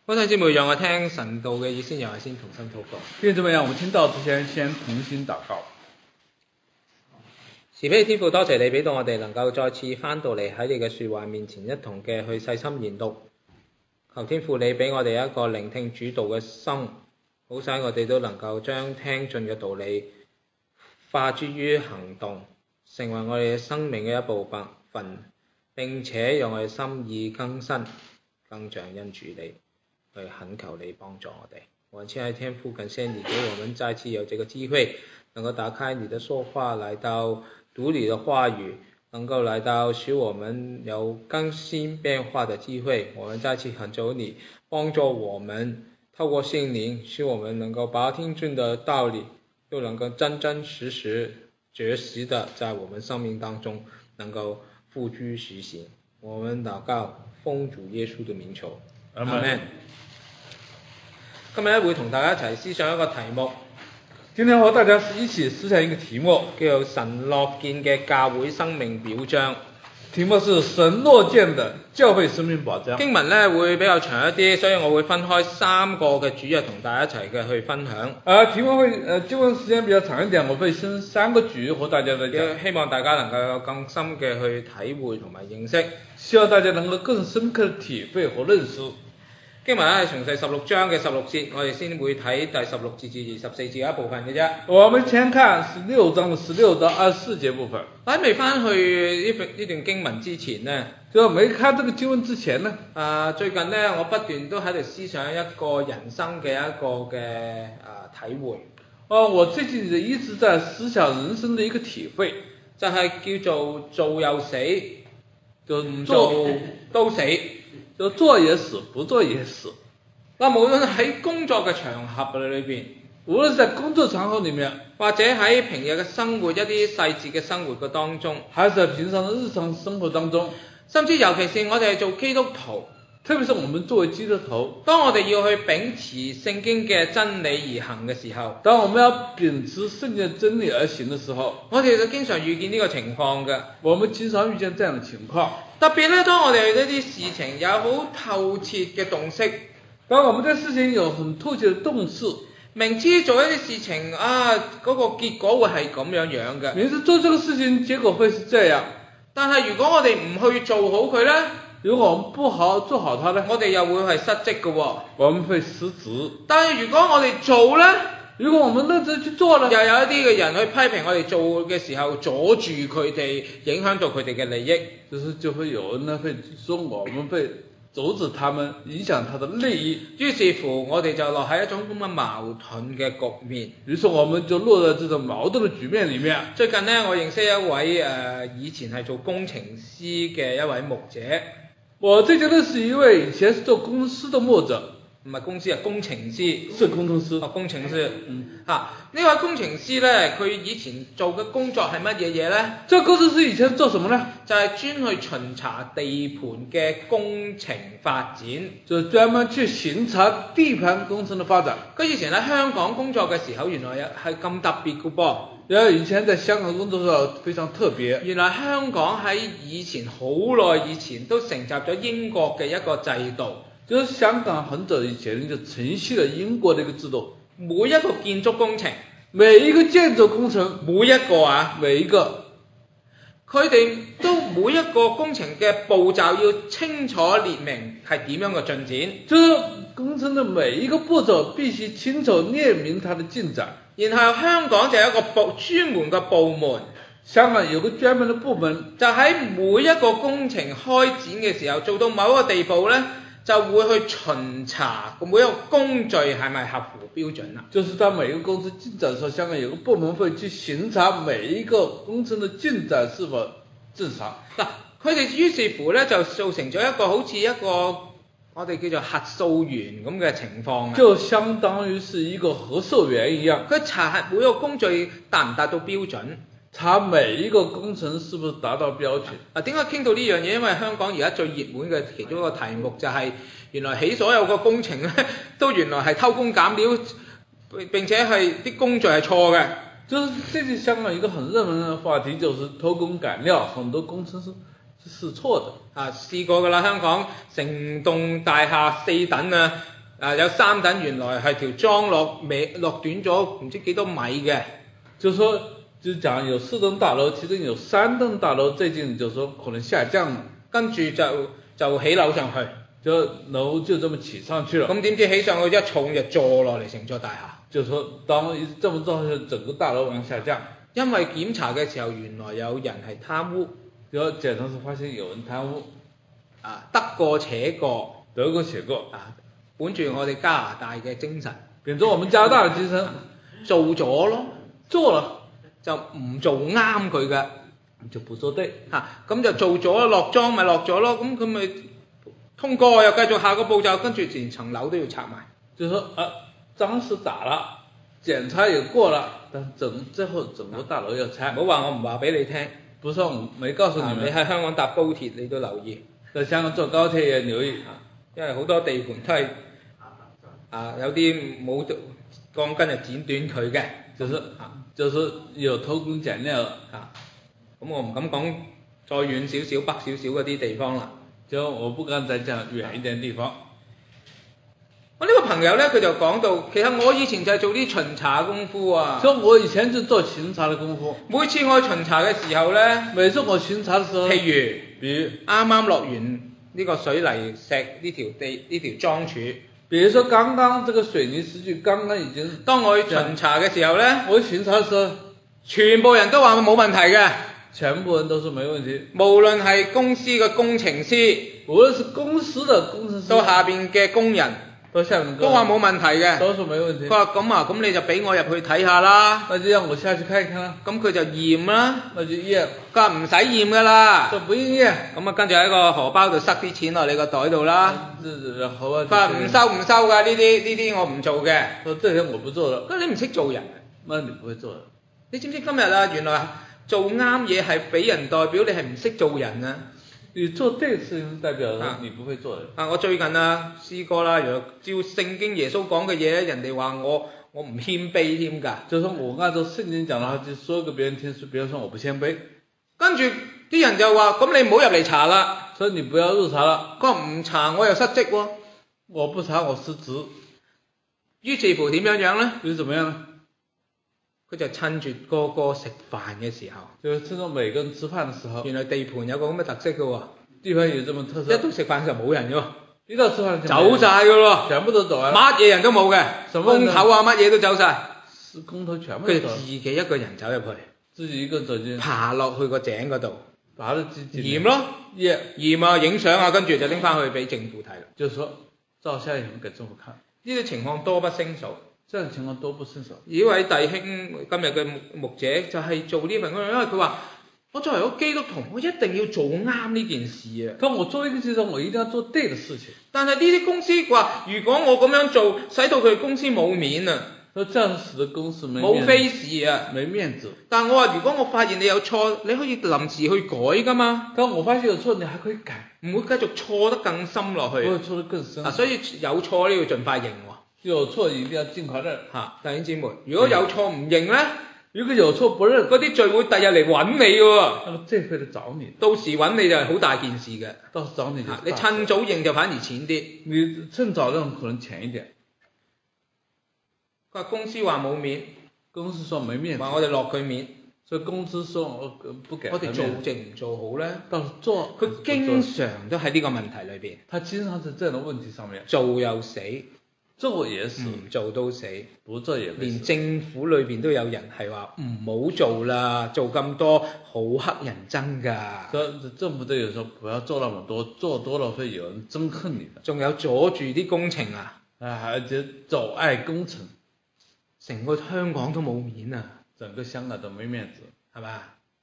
弟兄姊妹，讓我聽神道嘅意先，又係先同心禱告。 弟兄姊妹，讓我們聽道之前先同心禱告。 慈悲天父，多謝你俾到我哋能夠再次翻到嚟喺你嘅說話面前，一同嘅去細心研讀。求天父你俾我哋一個聆聽主道嘅心，好使我哋都能夠將聽進嘅道理化諸於行動，成為我哋生命嘅一部分，並且讓我哋心意更新，更像因主你。去懇求你幫助我哋，我親愛的天父，感謝你給我們再次有這個機會，能夠打開你的說話，來到讀你的話語，能夠來到使我們有更新變化的機會。我們再次懇求你幫助我們，透過聖靈，使我們能夠把聽進的道理，又能夠真真實實覺實的在我們生命當中能夠付諸實行。我們禱告，奉主耶穌的名求，阿們。今日會同大家一齊思想一個題目。 今天和大家一起思想一個題目， 叫做神樂見嘅教會生命表彰。 題目是神樂見的教會生命表彰。 經文呢會比較長一啲，所以我會分開3個嘅主日同大家一齊嘅去分享。 題目會經文時間比較長一點，我會分3個主日和大家來講。 希望大家能夠有更深嘅去體會同埋認識。 希望大家能夠更深刻的體會和認識。 經文係從第16章嘅16節，我哋先會睇第16節至24節嘅一部分嘅啫。 我們先看16章的16到24節部分。 喺未翻去呢段經文之前呢， 就沒看這個經文之前呢， 最近呢，我不斷都喺度思想一個人生嘅一個嘅體會。 我最近一直在思想人生的一個體會， 就係叫做做又死， 就唔做都死。 就做也死，不做也死。 無論喺工作嘅場合裏邊， 無論在工作場合裏面， 或者喺平日嘅生活一啲細節嘅生活嘅當中， 還是在平常的日常生活當中， 甚至尤其是我哋係做基督徒， 特別是我們作為基督徒， 當我哋要去秉持聖經嘅真理而行嘅時候， 當我們要秉持聖經嘅真理而行嘅時候， 我哋就經常遇見呢個情況嘅。 我們經常遇見這樣的情況。 特別咧，當我哋呢啲事情有好透徹嘅洞悉， 當我們對事情有很透徹嘅洞悉， 明知做一啲事情嗰個結果會係咁樣樣嘅， 明知做這個事情結果會是這樣， 但係如果我哋唔去做好佢呢， 如果我們不好好做好它呢， 我哋又會係失職嘅喎。 我們會失職。 但係如果我哋做呢， 如果我們認真去做呢， 又有一啲嘅人去批評我哋做嘅時候阻住佢哋，影響到佢哋嘅利益， 就會有人呢會說我們會阻止他們，影響他的利益。 於是乎我哋就落喺一種咁嘅矛盾嘅局面。 於是我們就落在這種矛盾嘅局面裡面。 最近呢，我認識一位以前係做工程師嘅一位牧者。 我最近認識一位以前是做公司的牧者。 唔係公司啊，工程師。 是工程師。 工程師。呢位工程師呢，佢以前做嘅工作係乜嘢嘢呢？ 這個工程師以前做什麼呢？ 就係專去巡查地盤嘅工程發展。 就專門去巡查地盤工程的發展。 佢以前喺香港工作嘅時候，原來係咁特別嘅噃。 因為以前在香港工作嘅時候非常特別。 原來香港喺以前好耐以前都承襲咗英國嘅一個制度。 就是香港很早以前就承襲了英國的一個制度， 每一個建築工程， 每一個建築工程， 每一個每一個， 佢哋都每一個工程嘅步驟要清楚列明係點樣嘅進展， 就是工程的每一個步驟必須清楚列明它的進展。 然後香港就有一個專門嘅部門， 香港有個專門的部門， 就喺每一個工程開展嘅時候，做到某一個地步呢，就會去巡查每一個工序係咪合乎標準啦。 就是當每一個工程進展的時候，香港有個部門會去巡查每一個工程的進展是否正常。 佢哋於是乎呢，就造成咗一個好似一個我哋叫做核數員咁嘅情況。 就相當於是一個核數員一樣， 佢查核每個工序達唔達到標準。 查每一個工程是不是達到標準。 點解傾到呢樣嘢？因為香港而家最熱門嘅其中一個題目就係原來起所有個工程咧，都原來係偷工減料，並且係啲工序係錯嘅。 就是這是香港一個很熱門的話題，就是偷工減料，很多工程是錯的。 試過㗎啦，香港成棟大廈4等啊， 有3等，原來係條樁落短咗唔知幾多米嘅。 就是說，就講有4棟大樓，其中有3棟大樓最近就是說可能下降了， 跟住就起樓上去， 就樓就這麼起上去了。 咁點知起上去一重就坐落嚟成座大廈。 就是說，當這麼做，整個大樓往下降。 因為檢查嘅時候，原來有人係貪污， 就檢查時發現有人貪污， 得過且過，本住我哋加拿大嘅精神， 秉着我們加拿大嘅精神， 做咗咯， 做了就唔做啱佢嘅， 就不做對， 咁就做咗落莊咪落咗咯，咁佢咪通過又繼續下個步驟，跟住連層樓都要拆埋。 就是說章是打了，檢查也過了，但最後整個大樓要拆。 唔好話我唔話俾你聽， 不是我沒告訴你們。 你喺香港搭高鐵你都留意， 在香港坐高鐵也留意， 因為好多地盤都係有啲冇鋼筋就剪短佢嘅， 就是有偷工減料啦。 咁我唔敢講再遠少少北少少嗰啲地方啦。 就我不敢再講遠一點地方。 我呢個朋友呢，佢就講到，其實我以前就係做啲巡查功夫啊。 所以我以前就做巡查嘅功夫。 每次我去巡查嘅時候呢， 每次我巡查嘅時候， 譬如啱啱落完呢個水泥石呢條樁柱， 比如說剛剛這個水泥石柱剛剛已經， 當我去巡查嘅時候呢， 我巡查嘅時候， 全部人都話冇問題嘅， 全部人都說沒問題， 無論係公司嘅工程師， 無論是公司的工程師， 到下邊嘅工人，都話冇問題嘅， 都說沒問題。 佢話咁你就俾我入去睇下啦， 那就讓我下去看一看啦。 咁佢就驗啦， 那就驗， 佢話唔使驗噶啦， 就不驗。 咁跟住喺個荷包度塞啲錢落你個袋度啦。 然後佢話唔收噶，呢啲我唔做嘅。 這些我不做了。 咁你唔識做人， 那你不會做人。 你知唔知今日原來做啱嘢係俾人代表你係唔識做人啊？ 你做對事情代表你不會做人。 我最近試過啦，原來照聖經耶穌講嘅嘢，人哋話我唔謙卑添㗎。 就說我按照聖經講嘅話，就說給別人聽，別人說我不謙卑。 跟住啲人就話：咁你唔好入嚟查啦。 所以你不要入查啦。 佢話唔查我又失職喎。 我不查我失職。 於是乎點樣呢？ 於是怎麼樣呢？ 佢就趁住個個食飯嘅時候， 就趁住每個人吃飯嘅時候， 原來地盤有個咁嘅特色嘅喎， 地盤有這麼特色， 一到食飯嘅時候冇人嘅喎， 一到吃飯就走晒嘅咯， 全部都走啦， 乜嘢人都冇嘅，工頭乜嘢都走晒， 工頭全部都走， 佢自己一個人走入去， 自己一個人走進， 爬落去個井嗰度， 爬到井驗咯，驗影相跟住就拎翻去俾政府睇啦， 就是說照相以後給政府看， 呢啲情況多不勝數。 這樣情況多不勝數。 呢位弟兄今日嘅牧者就係做呢份工作，因為佢話：我作為一個基督徒，我一定要做啱呢件事啊！ 咁我作為一個基督徒，我一定要做對的事情。 但係呢啲公司話：如果我咁樣做，使到佢公司冇面啊！ 這樣使得公司冇 face 啊， 沒面子。 但我話：如果我發現你有錯，你可以臨時去改㗎嘛。 但我發現有錯，你還可以改， 唔會繼續錯得更深落去。 不會錯得更深。 所以有錯呢要盡快認喎。 有錯一定要盡快認。 弟兄姊妹，如果有錯唔認呢？ 如果有錯不認， 嗰啲罪會第日嚟揾你嘅喎。 那麼罪會嚟找你。 到時揾你就係好大件事嘅。 到時找你就你趁早認就反而淺啲。 你趁早認可能淺一點。 佢話公司話冇面， 公司說沒面子， 話我哋落佢面， 所以公司說不給。 我哋做定唔做好呢？ 到時做， 佢經常都喺呢個問題裏邊。 他經常在這樣的問題上面。 做又死。 做也死， 唔做都死， 不做也死。 連政府裏邊都有人係話唔好做啦，做咁多好乞人憎㗎。 所以政府都有說不要做那麼多，做多了會有人憎恨你的。 仲有阻住啲工程啊， 而且阻礙工程， 成個香港都冇面啊， 整個香港都沒面子， 係嘛？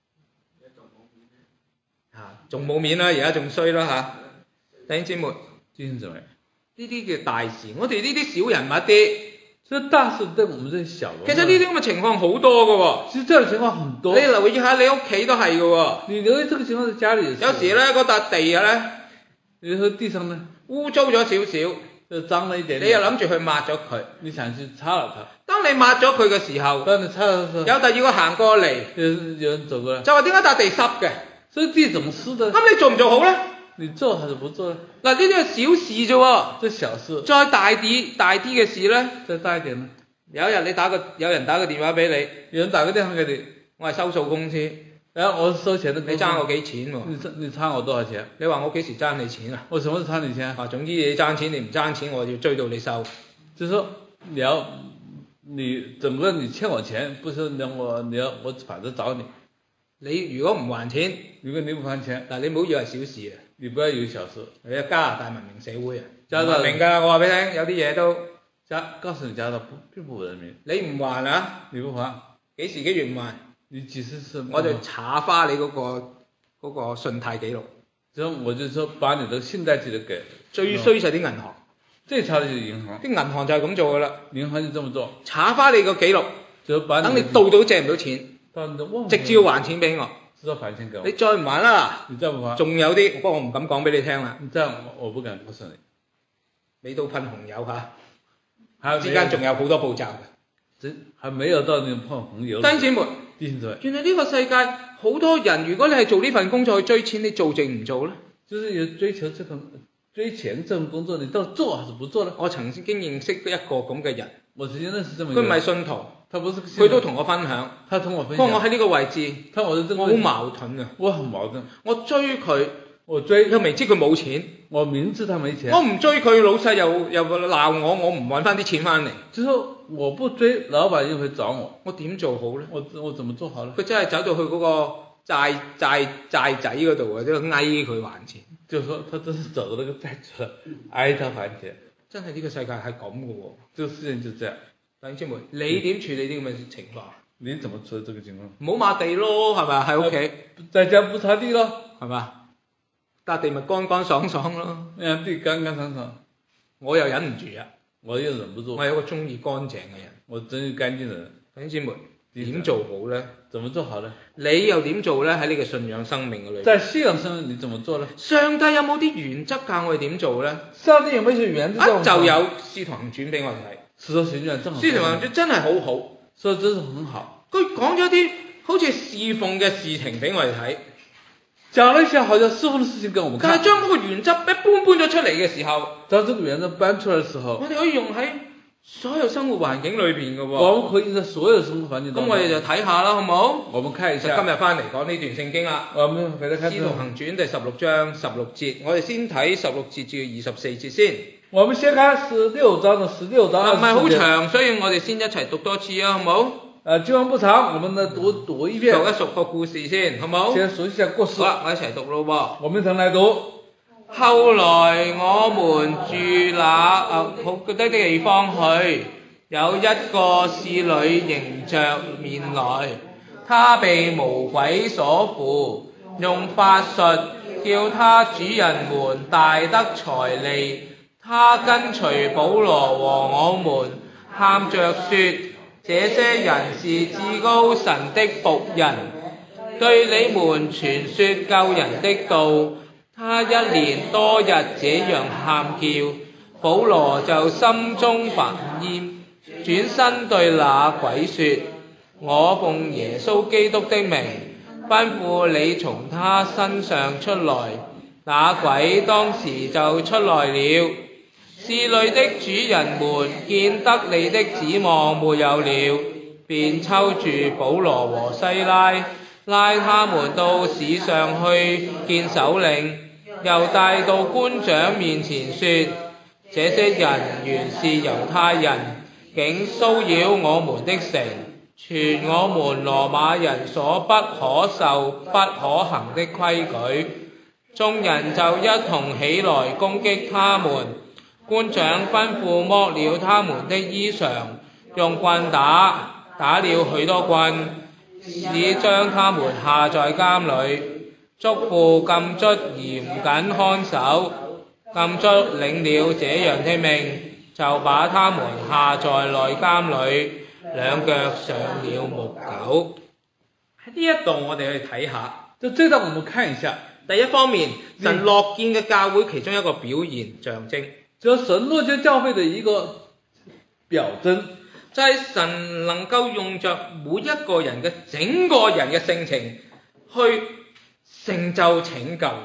仲冇面啦，而家仲衰啦嚇。弟兄姊妹， 弟兄姊妹。 呢啲叫大事，我哋呢啲小人物啲， 所以大事對我們這些小人物。 其實呢啲咁嘅情況好多㗎喎。 其實這樣的情況很多。 你留意下你屋企都係㗎喎。 你留意這個情況在家裡。 有時咧嗰笪地咧， 有時候地上呢污糟咗少少， 就髒了一點點。 你又諗住去抹咗佢， 你想去擦了它。 當你抹咗佢嘅時候， 當你擦了嘅時候， 有第二個行過嚟， 有人走過來， 就話點解笪地濕嘅？ 這地怎麼濕的？ 咁你做唔做好咧？ 你做還是不做呢？ 嗱，呢啲係小事啫喎。 這小事。 再大啲嘅事咧， 再大一點呢？ 有一日有人打個電話俾你， 有人打個電話給你， 我係收數公司， 然後我是收錢的公司， 你爭我幾錢喎？ 你差我多少錢？ 你話我幾時爭你錢啊？ 我什麼時候差你錢？ 啊，總之你爭錢，你唔爭錢，我要追到你收。 就是說你整個你欠我錢，不是我反正找你。 你如果唔還錢， 如果你不還錢， 嗱你唔好以為小事啊， 你不要以為小事。 你係加拿大文明社會啊， 加拿大文明㗎，我話俾你聽，有啲嘢都告訴你加拿大並不文明。 你唔還啊？ 你不還？ 幾時幾月唔還？ 你幾時是？ 我就查花你嗰個信貸記錄。 之後我就說把你的信貸記錄給。 最衰就係啲銀行。 最差的就是銀行。 啲銀行就係咁做㗎啦。 銀行就這麼做。 查翻你個記錄，等你到借唔到錢，直接要還錢俾我。 直接還錢給我。 你再唔還啦， 你再唔還， 仲有啲，不過我唔敢講俾你聽啦。 這樣我不敢告訴你。 未到噴紅油嚇， 之間仲有好多步驟嘅。 還沒有到那個噴紅油。 弟兄姊妹，原來呢個世界好多人，如果你係做呢份工作去追錢，你做定唔做呢？ 就是要追求追錢這份工作，你到底做還是不做呢？ 我曾經認識一個咁嘅人， 我曾經認識這麼一個人， 佢唔係信徒， 他不是， 佢都同我分享， 他同我分享， 不過我喺呢個位置，我好矛盾啊， 我很矛盾， 我追佢，又明知佢冇錢， 我明知他沒錢， 我唔追佢，老細又鬧我，我唔揾翻啲錢翻嚟， 之後我不追，老闆又會找我， 我點做好呢？ 我怎麼做好呢？ 佢真係走到去嗰個債仔嗰度啊，即係哀佢還錢。 就是說他真是走到那個債主，哀他還錢。 真係呢個世界係咁嘅喎。 這個事情就這樣。 弟兄姊妹，你點處理啲咁嘅情況？ 你怎麼處理這個情況？ 唔好抹地咯，係咪？喺屋企， 在家不擦地咯， 係嘛？笪地咪乾乾爽爽咯。 讓地乾乾爽爽。 我又忍唔住啊！ 我又忍不住。 我係一個中意乾淨嘅人。 我真係乾淨嘅人。 弟兄姊妹，點做好呢？ 怎麼做好呢？ 你又點做呢？喺呢個信仰生命嘅裏面。 在信仰生命你怎麼做呢？ 上帝有冇啲原則教我哋點做呢？ 上帝有冇啲原則？ 就有使徒行傳俾我哋睇。 使徒行傳正好。 使徒行傳真係好好， 所以真是很好。 佢講咗啲好似侍奉嘅事情俾我哋睇。 講了一些好像侍奉的事情給我們看。 但係將嗰個原則一搬咗出嚟嘅時候， 當這個原則搬出來嘅時候， 我哋可以用喺所有生活環境裏邊嘅喎。 我們可以在所有生活環境中。咁我哋就睇下啦，好唔好？ 我們看一下。 今日翻嚟講呢段聖經啦。 我們回來看。使徒行傳第16章16節，我哋先睇16節至24節先。 我們先看16章的16章。唔係好長，所以我哋先一齊讀多次啊，好唔好？ 經文不長，我們呢讀一遍。讀一熟個故事先，好唔好？ 先熟悉下故事。 好啦，我一齊讀咯喎。 我們一齊來讀。 後來我們住那好的地方去，有一個使女迎着面來，她被魔鬼所附，用法術叫她主人們大得財利。她跟隨保羅和我們，喊着說：這些人是至高神的僕人，對你們傳說救人的道。他一連多日這樣喊叫，保羅就心中煩厭，轉身對那鬼說：我奉耶穌基督的名，吩咐你從他身上出來。那鬼當時就出來了。使女的主人們見得你的指望沒有了，便抽住保羅和西拉，拉他們到市上去見首領，又帶到官長面前說：這些人原是猶太人，竟騷擾我們的城，傳我們羅馬人所不可受不可行的規矩。眾人就一同起來攻擊他們。官長吩咐剝了他們的衣裳，用棍打了許多棍，使將他們下在監裏。囑咐禁卒嚴謹看守。禁卒領了這樣的命，就把他們下在內監裏，兩腳上了木狗。喺呢一度我哋去睇下， 就這段我們看一下。 第一方面，神樂見嘅教會其中一個表現象徵。 就神樂見教會的一個表徵， 就係神能夠用着每一個人嘅整個人嘅性情去成就拯救。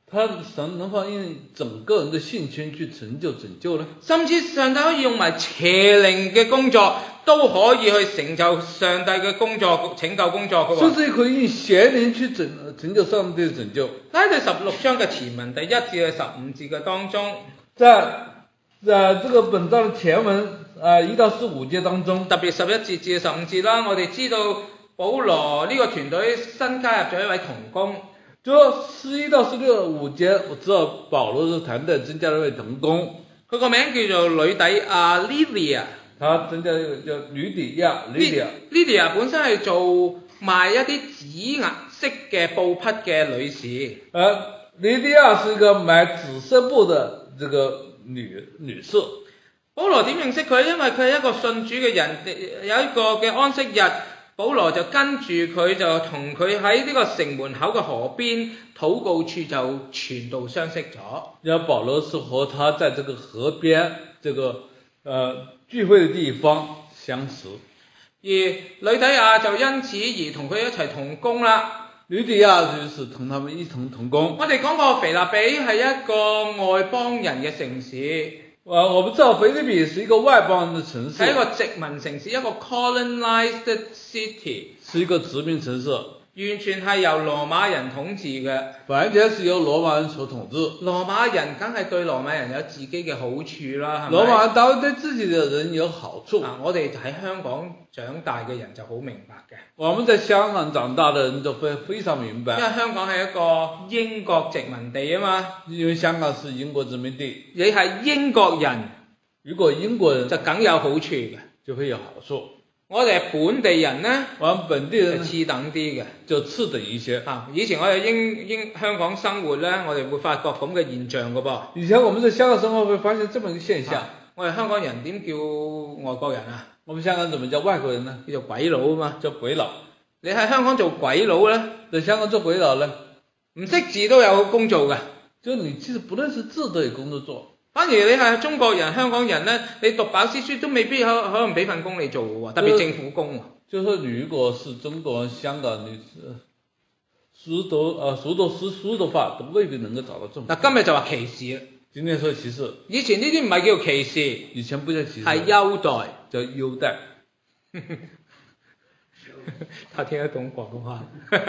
神能否用整個人的性情去成就拯救呢？ 甚至上帝可以用埋邪靈嘅工作，都可以去成就上帝嘅工作、拯救工作嘅喎。 甚至可以用邪靈去成就上帝的拯救。 喺第16章嘅前文第1至15節嘅當中， 在這個本章的前文1到15節當中， 特別11節至15節啦，我哋知道保羅呢個團隊新加入咗一位同工。 就11到15節，我知道保羅的團隊增加了一位同工， 佢個名叫做呂底亞 Lydia。 他增加了一個叫呂底亞 Lydia 本身係做賣一啲紫顏色嘅布匹嘅女士。 呂底亞是一個買紫色布的這個女士。 保羅點認識佢？因為佢係一個信主嘅人，有一個嘅安息日，保羅就跟住佢就同佢喺呢個城門口嘅河邊禱告處就傳道相識咗。 然後保羅是和他在這個河邊這個聚會的地方相識， 而呂底亞就因此而同佢一齊同工啦。 呂底亞就是同他們一同同工。 我哋講過腓立比係一個外邦人嘅城市。 我們知道腓立比是一個外邦人的城市， 係一個殖民城市，一個 colonized city， 是一個殖民城市， 完全係由羅馬人統治嘅。 完全是由羅馬人所統治。 羅馬人梗係對羅馬人有自己嘅好處啦，係咪？ 羅馬人當然對自己的人有好處。 我哋喺香港長大嘅人就好明白嘅。 我們在香港長大的人都非常明白。 因為香港係一個英國殖民地啊嘛。 因為香港是英國殖民地。 你係英國人， 如果英國人就梗有好處嘅， 就會有好處。 我哋係本地人呢， 我們本地人係次等啲嘅， 就次等一些。 以前我哋香港生活呢，我哋會發覺咁嘅現象㗎噃。 以前我們在香港生活會發現這麼一個現象。 我哋香港人點叫外國人啊？ 我們香港怎麼叫外國人呢？ 叫做鬼佬啊嘛。 叫鬼佬。 你喺香港做鬼佬呢？ 在香港做鬼佬呢？ 唔識字都有工做㗎。 就你即使不認識字都有工作做。 反而你係中國人、香港人呢，你讀飽詩書都未必可能俾份工你做喎，特別政府工喎。 就是說你如果是中國人、香港你熟讀詩書的話，都未必能夠找到這種。 今日就話歧視啦。 今天說歧視。以前呢啲唔係叫歧視， 以前不叫歧視， 係優待， 叫優待。 他聽得懂廣東話。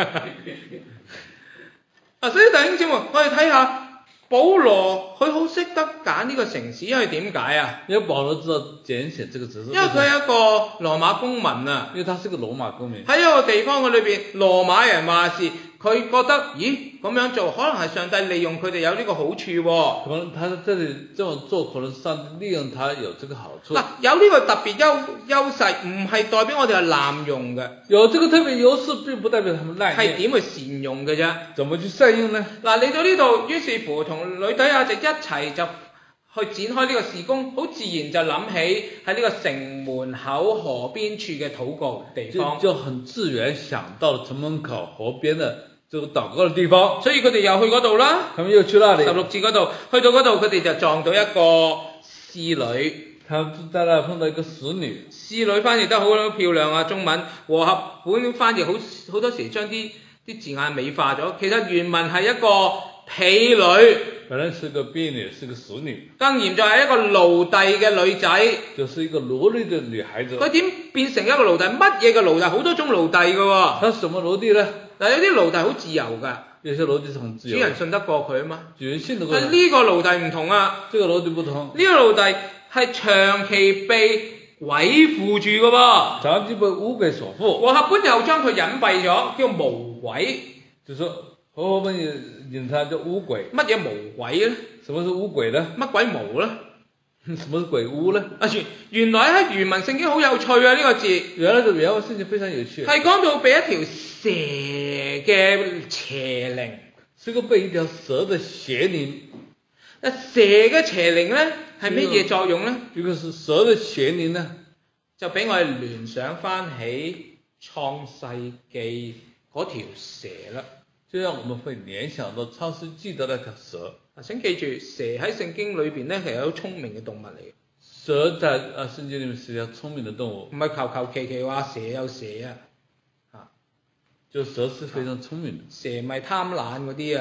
所以弟兄姊妹，我哋睇下。保羅佢好識得揀呢個城市，因為點解啊？ 因為保羅知道揀選這個城市。 因為佢係一個羅馬公民啊。 因為他是個羅馬公民。 喺一個地方嘅裏邊，羅馬人話事，佢覺得，咦咁樣做可能係上帝利用佢哋有呢個好處喎。 可能他在這裡這麼做，可能上帝利用他有這個好處。 有呢個特別優勢，唔係代表我哋係濫用嘅。 有這個特別優勢並不代表他們濫用。 係點去善用嘅啫？ 怎麼去善用呢？嚟到呢度，於是乎同呂底亞就一齊就去展開呢個事工，好自然就諗起喺呢個城門口河邊處嘅禱告地方。 就很自然想到了城門口河邊的這個禱告的地方。 所以佢哋又去嗰度啦。 他們又去那裡。16 節嗰度，去到嗰度佢哋就撞到一個侍女。 他們在那碰到一個使女。 侍女翻譯得好漂亮啊，中文和合本翻譯好多時將啲字眼美化咗，其實原文係一個婢女。 本來是個婢女，是個使女。 更嚴重係一個奴隸嘅女仔。 就是一個奴隸的女孩子。 佢點變成一個奴隸？乜嘢嘅奴隸？好多種奴隸㗎喎。 他什麼奴隸呢？ 嗱，有啲奴隸好自由㗎。 有些奴隸是很自由。 主人信得過佢啊嘛。 主人信得過佢。 但呢個奴隸唔同啊。 這個奴隸不同。 呢個奴隸係長期被鬼附住㗎喎。 長期被污鬼所附。 和合本又將佢隱蔽咗，叫無鬼。 就說和合本引它叫污鬼。 乜嘢無鬼咧？ 什麼是污鬼呢？ 乜鬼無咧？ 什麼是鬼污呢？ 原來喺原文聖經好有趣啊！呢個字。 原來個原文聖經非常有趣。 係講到被一條蛇嘅邪靈。 是個被一條蛇的邪靈。 蛇嘅邪靈咧係乜嘢作用咧？ 如果是蛇的邪靈呢， 就俾我哋聯想翻起創世記嗰條蛇啦。 就讓我們會聯想到創世記的那條蛇。 請記住，蛇喺聖經裏邊咧係好聰明嘅動物嚟嘅。 蛇在聖經裏面是條聰明的動物。 唔係求求其其話蛇有蛇啊。 就蛇是非常聰明的。 蛇咪貪婪嗰啲啊。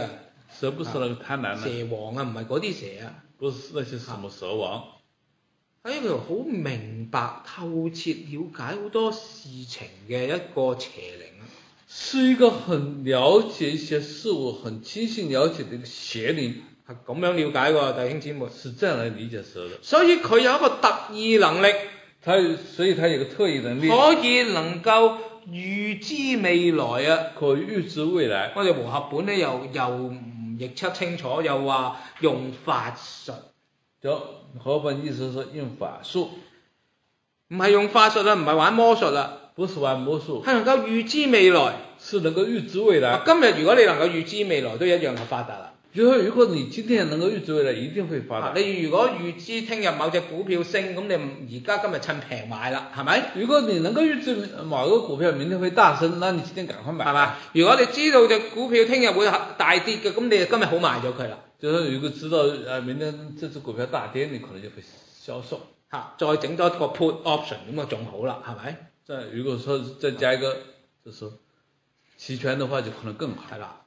蛇不是那個貪婪蛇王啊，唔係嗰啲蛇啊。 不是那些什麼蛇王。 喺佢好明白透徹了解好多事情嘅一個邪靈啊。 是一個很了解一些事物、很清晰了解的一個邪靈。 係咁樣了解喎，弟兄姊妹。 是這樣來理解蛇的。 所以佢有一個特異能力。 所以他有個特異能力。 可以能夠預知未來啊。 可預知未來。 我哋和合本咧又唔譯出清楚，又話用法術。 和合本意思是用法術。 唔係用法術啦，唔係玩魔術啦。 不是玩魔術。 係能夠預知未來。 是能夠預知未來。 今日如果你能夠預知未來，都一樣係發達啦。 如果你今天能夠預知未來，一定會發達。 你如果預知聽日某隻股票升，咁你而家今日趁平買啦，係咪？ 如果你能夠預知某個股票明天會大升，那你今天趕快買。 係嘛？如果你知道隻股票聽日會大跌嘅，咁你就今日好賣咗佢啦。 就是如果知道明天這隻股票大跌，你可能就會銷售。 再整多一個 put option 咁啊，仲好啦，係咪？ 如果說再加一個就是期權的話，就可能更好。 係啦。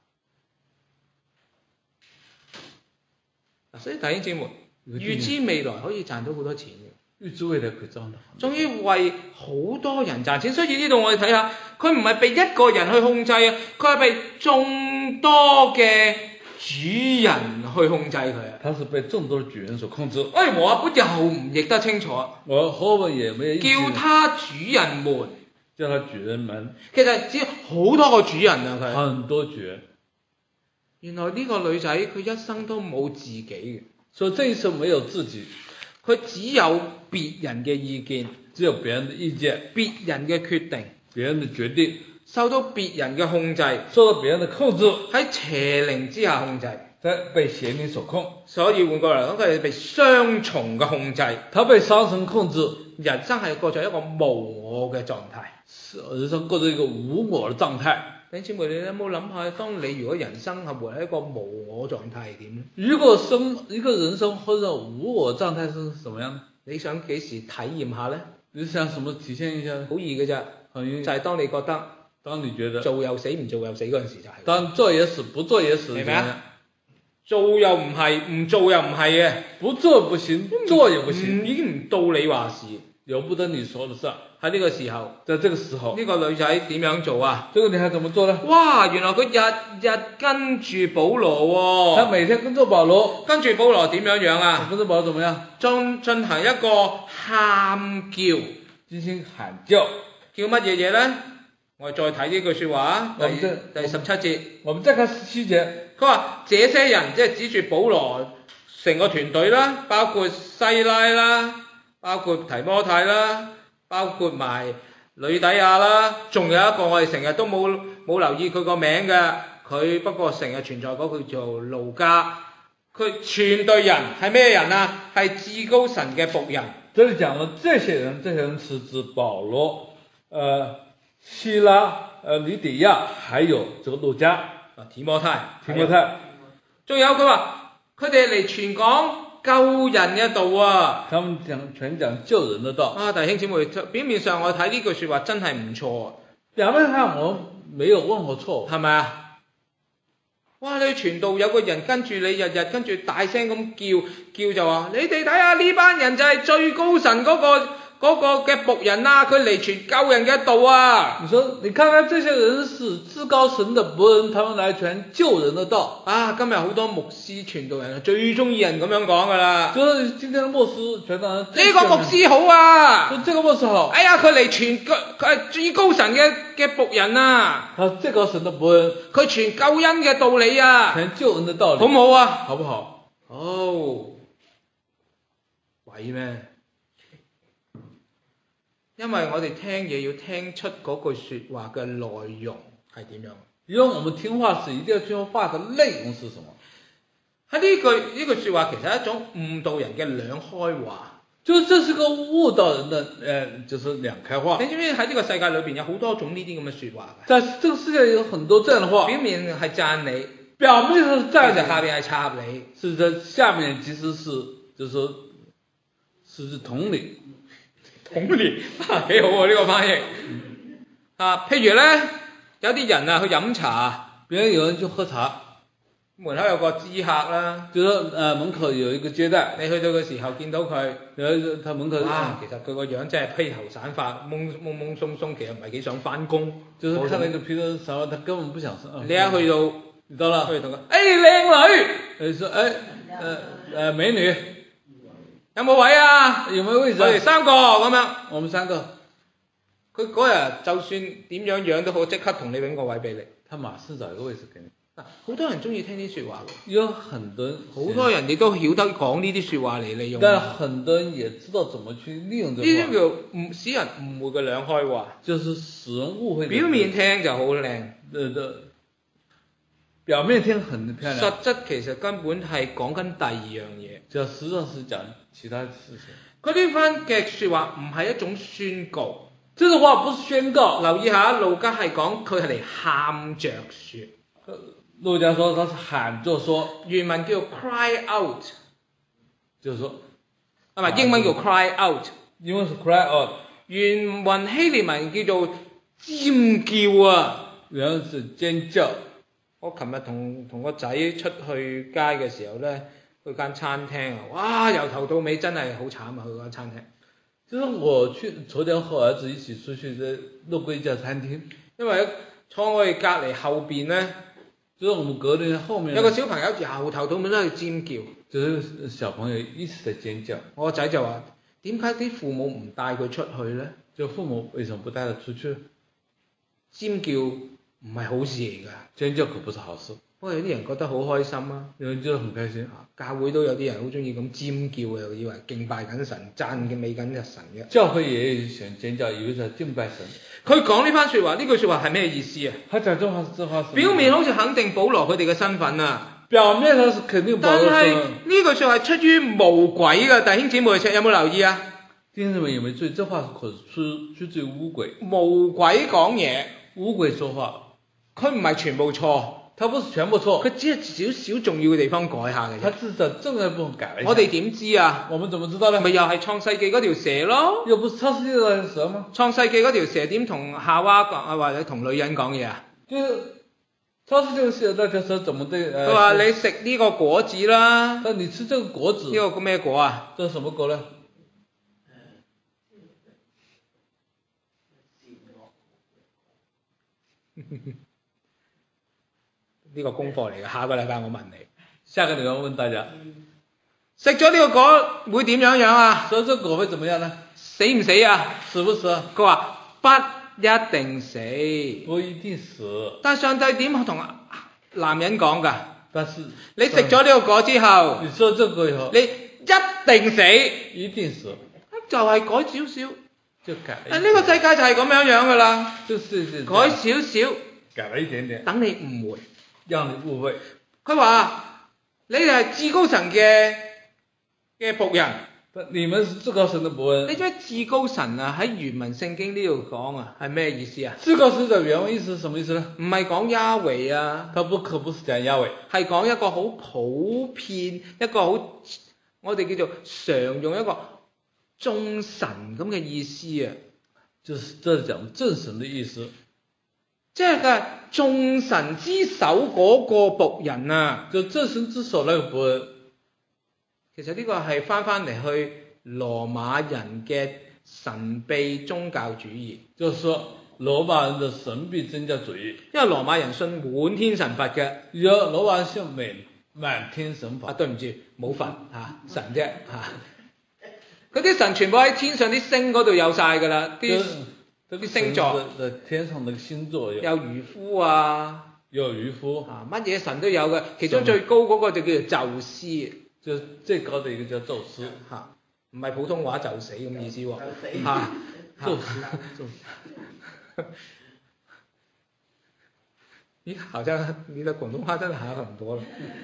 所以弟兄姊妹，預知未來可以賺到好多錢嘅。 預知未來可以賺到。 仲要為好多人賺錢，所以呢度我哋睇下，佢唔係被一個人去控制啊，佢係被眾多嘅主人去控制佢啊。 他是被眾多嘅主人所控制。 和合本又唔譯得清楚。 和合本也沒有意思。 叫他主人們。 叫他主人們。 其實只有好多個主人啊，佢。 很多主人。 原來呢個女仔佢一生都冇自己嘅， 所以這一生沒有自己， 佢只有別人嘅意見， 只有別人的意見， 別人嘅決定， 別人的決定， 受到別人嘅控制， 受到別人的控制， 喺邪靈之下控制， 被邪靈所控。 所以換過嚟講，佢係被雙重嘅控制， 他被雙重控制， 人生係過咗一個無我嘅狀態， 人生過咗一個無我嘅狀態。 弟兄姊妹，你有冇諗下，當你如果人生係活喺一個無我狀態係點咧？ 如果一個人生或者無我狀態是什麼樣呢？ 你想幾時體驗下呢？ 你想什麼體現一下呢？ 好易嘅咋，就係當你覺得做又死唔做又死嗰陣時就係。 當做也死，不做也死。 係咪啊？做又唔係，唔做又唔係嘅。 不做不行，做也不行。 已經唔到你話事， 由不得你說的事。 喺呢個時候， 在這個時候， 呢個女仔點樣做啊？ 這個女孩怎麼做呢？ 哇，原來佢日日跟住保羅喎。 他每天跟住保羅。跟住保羅點樣啊？跟住保羅怎麼樣？ 進行一個喊叫。 進行喊叫。 叫乜嘢呢？我哋再睇呢句說話啊，第17節。 我們再看17節。 佢話這些人即係指住保羅成個團隊啦，包括西拉啦，包括提摩太啦，包括埋呂底亞啦，仲有一個我哋成日都冇留意佢個名嘅，佢不過成日存在嗰個叫做路加。佢全隊人係咩人啊？係至高神嘅僕人。 這裡講了這些人是指保羅、希拉、呂底亞，還有這個路加、 提摩太。仲有佢話，佢哋嚟傳講救人嘅道啊！ 他們全講救人的道。 弟兄姊妹，表面上我睇呢句說話真係唔錯。 表面上我沒有任何錯誤，係咪啊？ 哇！你傳道有個人跟住你，日日跟住大聲咁叫就話：你哋睇下呢班人就係最高神嗰個嘅僕人啊！佢嚟傳救人嘅道啊！ 你看看這些人是至高神的僕人，他們來傳救人的道。今日好多牧師傳道人最中意人咁樣講噶啦。就是今天的牧師傳道人，呢個牧師好啊！這個牧師好。哎呀，佢嚟傳佢係至高神嘅僕人啊！最高神的僕人，佢傳救恩嘅道理啊！傳救恩的道理，好唔好啊？好不好？鬼咩？因為我哋聽嘢要聽出嗰句說話嘅內容係點樣。因為我們聽話時一定要聽話的內容是什麼？喺呢句說話其實係一種誤導人嘅兩開話。就這是個誤導人的就是兩開話。你知唔知喺呢個世界裏邊有好多種呢啲咁嘅說話嘅？在這個世界有很多這樣的話。表面係讚你，表面上是讚你，下面係插你。是在下面其實是就是說是同理。統聯幾好喎呢個翻譯譬如咧有啲人啊去飲茶，別人有人去喝茶， 門口有個知客啦， 就說門口有一個接待， 你去到嘅時候見到佢， 他門口其實佢個樣真係披頭散髮，懵鬆鬆，其實唔係幾想翻工。 就是看那個披頭散髮，他根本不想你一去到， 你到了， 去同佢，靚女， 說美女， 有冇位啊？ 有沒有位置？ 我哋3個咁樣。 我們3個。 佢嗰日就算點樣都好，即刻同你搵個位俾你。 他馬上找一個位置給你。 好多人中意聽啲説話喎。 有很多人， 好多人亦都曉得講呢啲説話嚟利用。 但很多人也知道怎麼去利用這個話。 呢啲叫使人誤會嘅兩開話。 就是使人誤會。 表面聽就好靚。 表面聽很漂亮。 實質其實根本係講緊第二樣嘢。 就實際上是講其他事情。 佢呢番嘅説話唔係一種宣告。 這個話不是宣告。 留意下，路加係講佢係嚟喊着説。 路加說他是喊着說， 原文叫 cry out， 就是說， 係咪英文叫 cry out？ 英文是 cry out。 原文希臘文叫做尖叫啊！ 原文是尖叫。 我琴日同個仔出去街嘅時候咧，去間餐廳啊，哇！由頭到尾真係好慘啊！去嗰間餐廳。 就是我昨天和兒子一起出去，路過一家餐廳， 因為坐我哋隔離後邊咧。 就是我們隔離後面有個小朋友由頭到尾都喺度尖叫， 就是小朋友一直在尖叫。 我個仔就話：點解啲父母唔帶佢出去呢？ 就父母為什麼不帶他出去？ 尖叫唔係好事嚟㗎。 尖叫可不是好事。 不過有啲人覺得好開心啊， 有人覺得很開心。 教會都有啲人好中意咁尖叫，又以為敬拜緊神、讚美緊神嘅。 教會也喜歡尖叫，以為係敬拜神。 佢講呢番説話，呢句説話係咩意思啊？ 佢講這話是表面好似肯定保羅佢哋嘅身份啊。 表面上是肯定保羅身份。 但係呢句説話係出於無鬼嘅，弟兄姊妹有冇留意啊？ 弟兄姊妹有冇注意？這話可出自於污鬼。 無鬼講嘢， 污鬼說話， 佢唔係全部錯。 他不是全部錯， 佢只係少少重要嘅地方改下嘅啫。 他至少重要部分改了一下。 我哋點知啊？ 我們怎麼知道呢？ 咪又係創世紀嗰條蛇咯。 又不是創世紀嗰條蛇嗎？ 創世紀嗰條蛇點同夏娃講啊，或者同女人講嘢啊？ 就是創世紀嗰條蛇怎麼對？ 佢話你食呢個果子啦。 但你吃這個果子。 呢個咩果啊？ 這是什麼果呢？ 呢個功課嚟嘅，下個禮拜我問你。 下個禮拜我問大家， 食咗呢個果會點樣啊？ 食咗這個果會怎麼樣呢？ 死唔死啊？ 死不死啊？ 佢話不一定死。 不一定死。 但係上帝點同男人講㗎？ 但是你食咗呢個果之後， 你吃咗這個以後， 你一定死。 一定死。 就係改少少。 就改。 呢個世界就係咁樣㗎啦。 就是改少少。 改了一點點。 等你誤會。 讓你誤會。 佢話你哋係至高神嘅僕人。 你們是至高神的僕人。 你知唔知至高神啊？喺原文聖經呢度講啊，係咩意思啊？ 至高神嘅原文意思係什麼意思呢？ 唔係講亞維啊。 可不是講亞維。係講一個好普遍，一個好我哋叫做常用一個眾神咁嘅意思啊。 就是這是講眾神的意思。 即係佢眾神之首嗰個僕人啊。 就眾神之首那個僕人。 其實呢個係翻嚟去羅馬人嘅神秘宗教主義。就是說羅馬人的神秘宗教主義。因為羅馬人信滿天神佛嘅。 有羅馬人信滿天神佛。 啊，對唔住，冇佛嚇，神啫嚇。嗰啲神全部喺天上啲星嗰度有晒㗎啦，啲星座。 天上的星座有漁夫啊。 有漁夫。 乜嘢神都有嘅，其中最高嗰個就叫做宙斯。 就最高的一個叫宙斯。 唔係普通話就死咁意思喎。宙斯。咦，好像你的廣東話真係好很多了。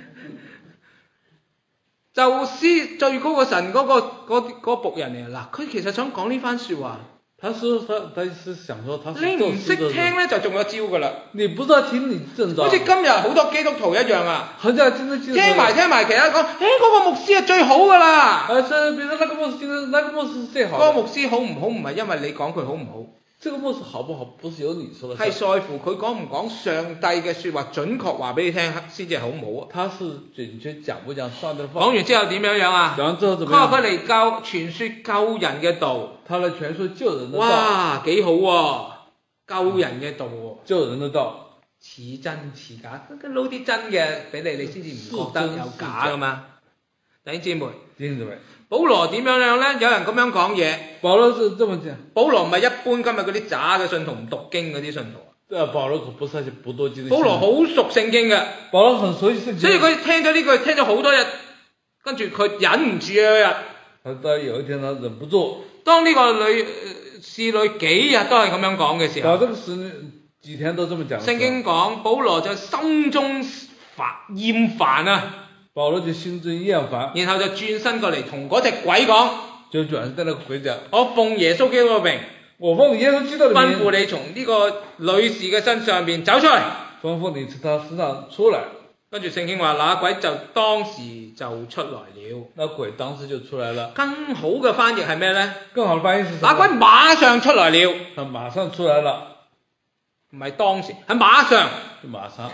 宙斯最高個神嗰個僕人嚟啊！嗱，佢其實想講呢番説話。 他是想說他是你唔識聽咧就中咗招㗎啦。 你不知道聽你中招。好似今日好多基督徒一樣啊。 好似今日聽埋其他講，嗰個牧師係最好㗎啦。 比如那個牧師是最好。 嗰個牧師好唔好唔係因為你講佢好唔好。 這個默示好不好，不是由你說的。 係在乎佢講唔講上帝嘅説話，準確話俾你聽先至好唔好啊？ 他是準確講不講上帝的話。 講完之後點樣啊？ 講完之後怎麼樣？ 佢話佢嚟傳説救人嘅道。 他嚟傳説救人的道。 哇，幾好喎！救人嘅道喎。 救人的道。 似真似假，撈啲真嘅俾你，你先至唔覺得有假噶嘛？弟兄姊妹，保羅點樣呢？有人咁樣講嘢。 保羅是這麼講。 保羅唔係一般今日嗰啲渣嘅信徒，唔讀經嗰啲信徒啊。 對，保羅可不是那些不讀經的。 保羅好熟聖經嘅。 保羅很熟悉聖經。 所以佢聽咗呢句，聽咗好多日，跟住佢忍唔住啊！ 他有一天他忍不住。當呢個侍女幾日都係咁樣講嘅時候。 這個侍女幾天都這麼講。聖經講保羅就心中厭煩啊。 保羅就心中厭煩， 然後就轉身過嚟同嗰隻鬼講， 就轉身對那個鬼講： 我奉耶穌基督嘅名， 我奉耶穌基督嘅名， 吩咐你從呢個女士嘅身上邊走出嚟， 吩咐你從她身上出來。 跟住聖經話，那鬼就當時就出來了。 那鬼當時就出來了。 更好嘅翻譯係咩呢？ 更好嘅翻譯是什麼？ 那鬼馬上出來了。 他馬上出來了， 唔係當時，係馬上。 馬上，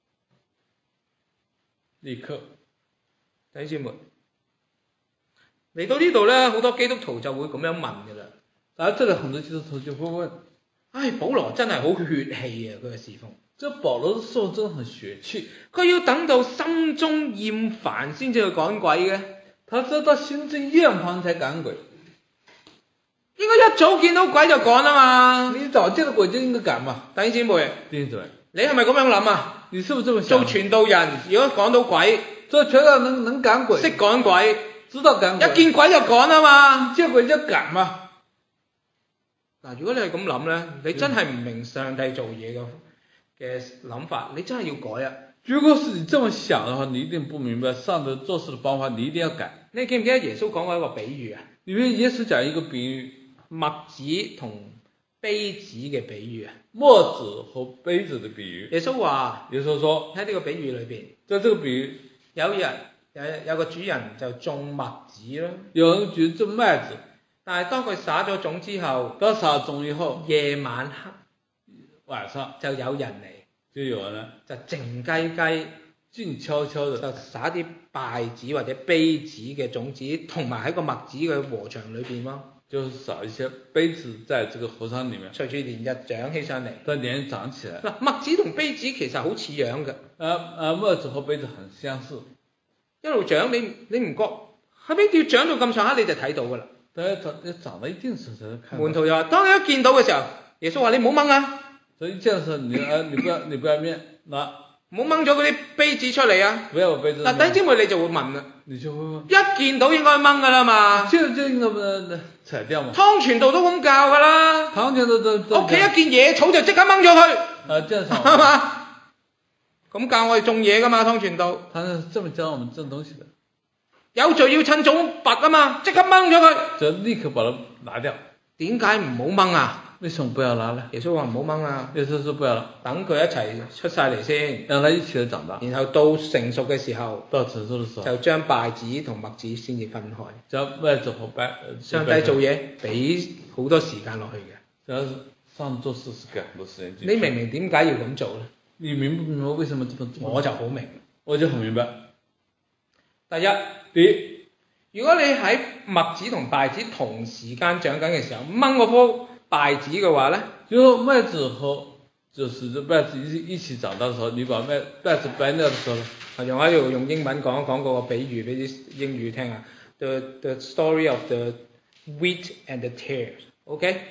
立刻。 弟兄姊妹，嚟到呢度呢，好多基督徒就會咁樣問㗎啦。 但係這裡很多基督徒就會問： 唉，保羅真係好血氣啊！佢嘅侍奉。 這保羅嘅侍奉真係很血氣。 佢要等到心中厭煩先至去趕鬼嘅。 他知道心中厭煩才趕鬼。 應該一早見到鬼就趕啊嘛。 你早見到鬼就應該趕嘛。 弟兄姊妹，你係咪咁樣諗啊？ 你是不是這麼想？ 做傳道人，如果趕到鬼， 做傳道人能趕鬼， 識趕鬼， 知道趕鬼， 一見鬼就趕啊嘛， 見鬼就趕嘛。 嗱，如果你係咁諗咧，你真係唔明上帝做嘢嘅諗法，你真係要改啊！ 如果是你這麼想的話，你一定不明白上帝做事的方法，你一定要改。 你記唔記得耶穌講過一個比喻啊？ 因為耶穌講一個比喻， 麥子同杯子嘅比喻啊。 麥子和杯子的比喻。 耶穌話： 耶穌說喺呢個比喻裏邊， 在這個比喻， 有個主人就種麥子咯。 有人覺得種麥子， 但係當佢撒咗種之後， 當撒種以後， 夜晚黑晚上就有人嚟， 就有人呢， 就靜雞雞、 靜悄悄的就撒啲稗子或者杯子嘅種子，同埋喺個麥子嘅禾場裏邊咯。 就是撒一些杯子在這個禾場裡面， 隨住年日長起上嚟， 當年長起來。 嗱，麥子同杯子其實好似樣嘅。 麥子和杯子很相似。 一路長，你唔覺，後尾要長到咁上下你就睇到㗎啦。 但係長到一定時才看。 門徒就話：當你一見到嘅時候，耶穌話：你唔好掹啊！ 所以這樣時候你不要面，嗱， 唔好掹咗嗰啲杯子出嚟啊！ 不要杯子。 嗱，弟兄姊妹你就會問啦， 你就會問， 一見到應該掹㗎啦嘛， 就應該踩掉嘛。 湯傳道都咁教㗎啦， 湯傳道都屋企一見野草就即刻掹咗佢， 正常係嘛？咁教我哋種嘢㗎嘛，湯傳道。 他是這麼教我們種東西的。 有罪要趁早拔啊嘛，即刻掹咗佢。 就立刻把它拿掉。 點解唔好掹啊？ 為什麼不要拿呢？ 耶穌話唔好掹啊。 耶穌說不要， 等佢一齊出晒嚟先， 讓他一起長大。 然後到成熟嘅時候， 到成熟的時候， 就將稗子同麥子先至分開。 將麥子和上帝做嘢俾好多時間落去嘅。 主要是上帝做事是給很多時間。 你明唔明點解要咁做呢？ 你明不明白為什麼這麼做？ 我就好明， 我就很明白。 第一，如果你喺麥子同稗子同時間長緊嘅時候掹嗰棵稗子嘅話呢， 就麥子和就是麥子一起長大的時候，你把麥子掰掉的時候， 用喺度用英文講嗰個比喻俾啲英語聽啊。The story of the wheat and the tares，OK？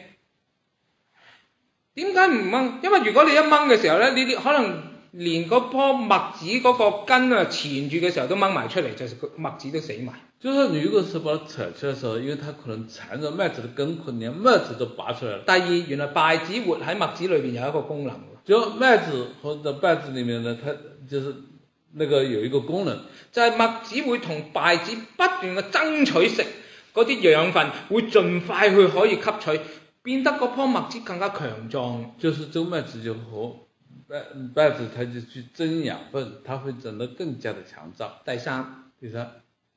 點解唔掹？因為如果你一掹嘅時候呢，你可能連嗰棵麥子嗰個根啊纏住嘅時候都掹埋出嚟，就是麥子都死埋。 就是你如果是把它扯出來的時候，因為它可能纏着麥子的根，可能連麥子都拔出來了。 第二，原來稗子活喺麥子裏邊有一個功能。 就麥子或者稗子裡面呢，它就是那個有一個功能， 就係麥子會同稗子不斷嘅爭取食嗰啲養分，會盡快去可以吸取，變得嗰棵麥子更加強壯。 就是這個麥子就和稗子，它就去爭養分，它會長得更加的強壯。 第三，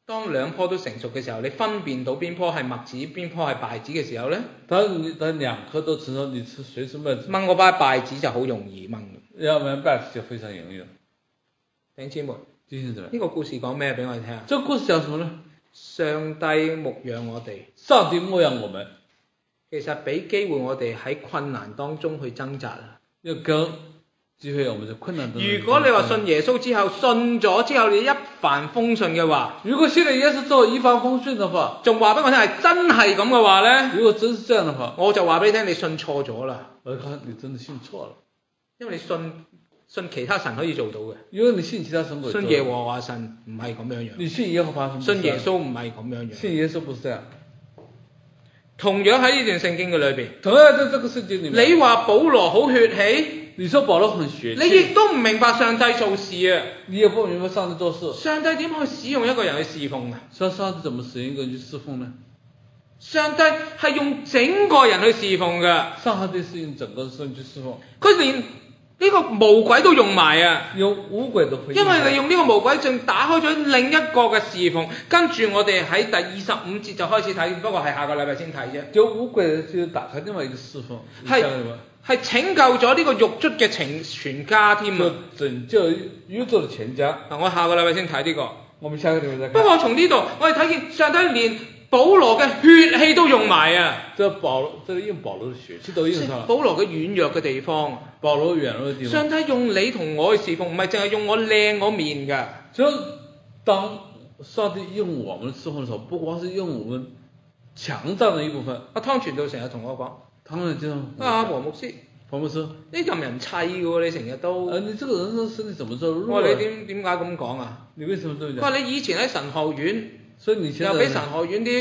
當兩棵都成熟嘅時候，你分辨到邊棵係麥子，邊棵係稗子嘅時候呢， 當兩顆都成熟，你吃誰是麥子？ 掹嗰把稗子就好容易掹。 要不然稗子就非常容易了。 弟兄姊妹， 弟兄姊妹， 呢個故事講咩俾我哋聽啊？ 這個故事講什麼呢？ 上帝牧養我哋， 上帝牧養我們， 其實俾機會我哋喺困難當中去掙扎啊。 要給機會我們在困難當中。 如果你話信耶穌之後，信咗之後你一帆風順嘅話， 如果信了耶穌之後一帆風順的話， 仲話俾我聽係真係咁嘅話呢， 如果真是這樣的話， 我就話俾你聽，你信錯咗啦。 我看你真的信錯了， 因為你信其他神可以做到嘅， 因為你信其他神可以做到， 信耶和華神唔係咁樣樣， 你信耶和華神， 信耶穌唔係咁樣樣。 信耶穌不是這樣。 同樣喺呢段聖經嘅裏邊， 同樣在這個聖經裏面， 你話保羅好血氣， 你說保羅很血氣， 你亦都唔明白上帝做事啊！ 你也不明白上帝做事。 上帝點去使用一個人去侍奉啊？ 上帝怎麼使用一個人去侍奉呢？ 上帝係用整個人去侍奉噶， 上帝是用整個人去侍奉， 佢連呢個魔鬼都用埋啊！ 用污鬼都會用， 因為你用呢個魔鬼仲打開咗另一個嘅侍奉，跟住我哋喺第25節就開始睇，不過係下個禮拜先睇啫。 就污鬼就打開另外一個侍奉， 係拯救咗呢個獄卒嘅全家添啊！ 就拯救獄卒嘅全家。 嗱，我下個禮拜先睇呢個。 我們下個禮拜再看。 不過從呢度我哋睇見上帝連保羅嘅血氣都用埋啊！ 這個用保羅嘅血氣都用上了。 保羅嘅軟弱嘅地方。 保羅軟弱嘅地方。 上帝用你同我去侍奉，唔係淨係用我靚嗰面㗎。 就當上帝用我們侍奉嘅時候，不光是用我們強壯嘅一部分。 阿湯傳道成日同我講。 湯傳道。 啊，黃牧師。黃牧師。你任人砌㗎喎，你成日都。 你這個人是你怎麼做？ 我話你點解咁講啊？ 你為什麼這麼講？ 佢話你以前喺神學院。 所以你現在又俾神學院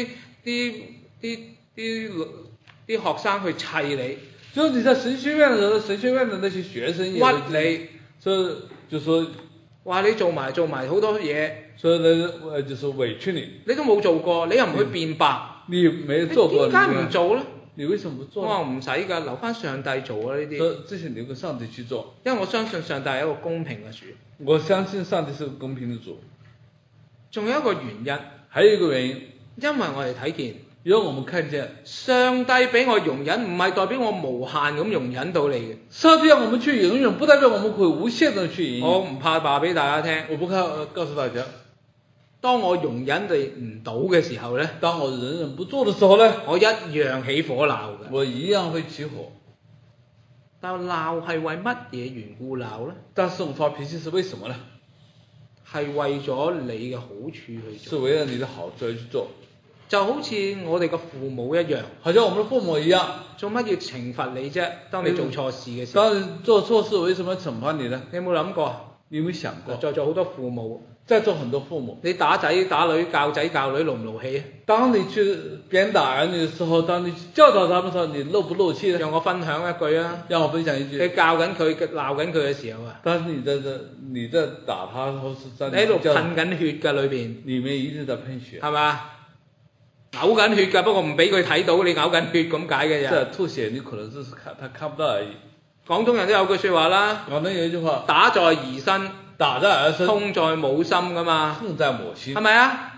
啲學生去砌你， 就你在神學院的時候，神學院的那些學生屈你， 就說話你做埋好多嘢， 所以呢就是委屈你， 你都冇做過，你又唔去辯白， 你沒做過， 點解唔做呢？ 你為什麼不做？ 我話唔使㗎，留翻上帝做啊呢啲。 這些留給上帝去做， 因為我相信上帝係一個公平嘅主。 我相信上帝是個公平的主。 仲有一個原因。 還有一個原因， 因為我哋睇見， 因為我們看見上帝俾我容忍，唔係代表我無限咁容忍到你嘅。 上帝讓我們去容忍，不代表我們會無限的去容忍。 我唔怕話俾大家聽， 我不怕告訴大家， 當我容忍你唔到嘅時候呢， 當我忍不住的時候呢， 我一樣起火鬧嘅。 我一樣會起火。 但鬧係為乜嘢緣故鬧呢？ 但是我發脾氣是為什麼呢？ 係為咗你嘅好處去做， 是為了你的好處去做， 就好似我哋嘅父母一樣， 好像我們的父母一樣， 做乜要懲罰你啫？當你做錯事嘅時候， 當你做錯事，為什麼要懲罰你呢？ 你有冇諗過？ 你有冇想過？ 在座好多父母， 在座很多父母， 你打仔打女教仔教女勞唔勞氣啊？ 當你去鞭打兒女嘅時候，當你教導他們嘅時候，你漏不漏氣呢？ 讓我分享一句啊！ 讓我分享一句。 你教緊佢鬧緊佢嘅時候啊， 但是你在打他，或是在你喺度噴緊血㗎裏邊， 裏面一直在噴血， 係嘛？嘔緊血㗎，不過唔俾佢睇到你嘔緊血咁解嘅啫。 在吐血，你可能只是他看不到而已。 廣東人都有句説話啦， 廣東有一句話， 打在兒身， 打在兒身， 痛在母心㗎嘛， 痛在母心， 係咪啊？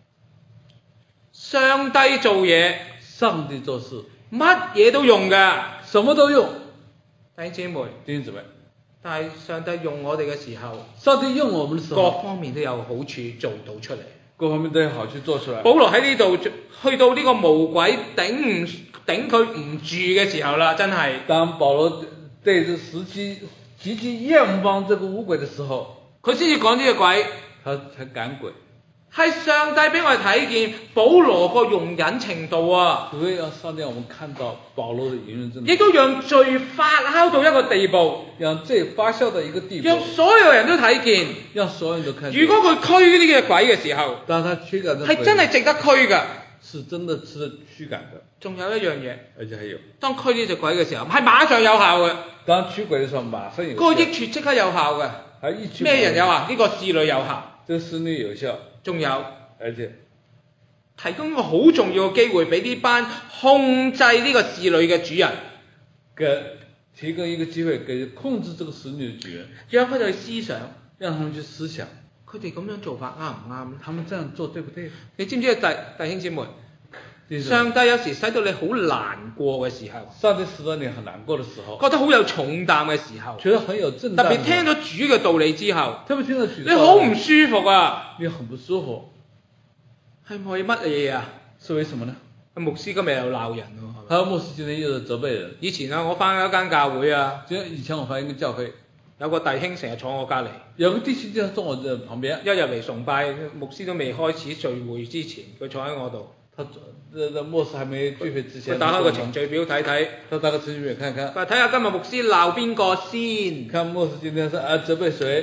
上帝做嘢， 上帝做事， 乜嘢都用㗎， 什麼都用。 弟兄姊妹， 弟兄姊妹， 但係上帝用我哋嘅時候， 上帝用我們嘅時候， 各方面都有好處做到出嚟。 各方面都有好處做出來。 保羅喺呢度去到呢個魔鬼頂佢唔住嘅時候啦，真係。 當保羅對這時機極其厭惡這個污鬼的時候， 佢先至講呢個鬼， 他才趕鬼。 係上帝俾我哋睇見保羅個容忍程度啊！ 所以上帝我們看到保羅的容忍程度， 亦都讓罪發酵到一個地步， 讓罪發酵到一個地步， 讓所有人都睇見， 讓所有人都看見。 如果佢驅呢個鬼嘅時候， 當他驅趕這係真係值得驅㗎， 是真的值得驅趕的。 仲有一樣嘢， 而且還有， 當驅呢隻鬼嘅時候，係馬上有效嘅。 當驅鬼嘅時候，馬上有效。 個益處即刻有效嘅。咩人有啊？呢個侍女有效。 這侍女有效。 仲有， 而且提供一個好重要嘅機會俾呢班控制呢個侍女嘅主人， 提供一個機會給控制這個侍女嘅主人， 讓佢哋去思想， 讓他們去思想， 佢哋咁樣做法啱唔啱咧？ 他們這樣做對不對？ 你知唔知弟兄姊妹？上帝有時使到你好難過嘅時候， 上帝使到你很難過的時候， 覺得好有重擔嘅時候， 覺得很有重擔， 特別聽咗主嘅道理之後， 特別聽咗主， 你好唔舒服啊！ 你很不舒服， 係咪乜嘢啊？ 是為什麼呢？ 牧師今日又鬧人喎， 還有牧師今天又責備人。 以前啊，我返一間教會啊， 以前我返一個教會， 有個弟兄成日坐我隔離， 有個弟兄就坐我這旁邊， 一入嚟崇拜，牧師都未開始聚會之前，佢坐喺我度。 牧師還沒聚會之前， 佢打開個程序表睇睇， 他打個程序表看看， 睇下今日牧師鬧邊個先。 看牧師今天是責備誰？